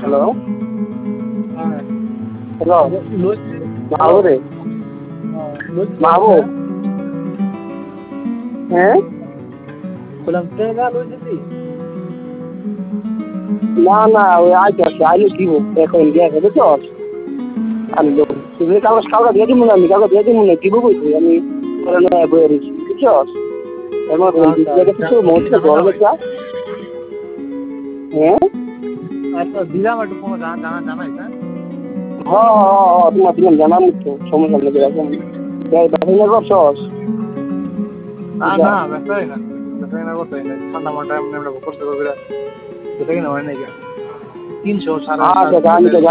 hello হ্যাঁ hello loose মাহবুব রে loose মাহবুব হ্যাঁ বললাম ট্রেনে লুজ দিদি না না ওই আইতে আইলে দিব এখন গিয়ে বুঝছো আমি তুমি কাগজ দিয়ে দিব না আমি কাগজ দিয়ে দিব না দিব বলছি আমি বয়ে রয়েছি বুঝছো এমন কিছু মধ্যে বড় বেচা হ্যাঁ আচ্ছা দিলাম একটু কোনো জানাই হ্যাঁ তোমার দিলাম জানাম তো সমস্যা নেই এরকম বাসিন্দা করছস না না ব্যস্তাই না করতেই না ঠান্ডা মাঠে আমরা করতে পারবি দেখে না হয় নাকি 300 সাড়ে আচ্ছা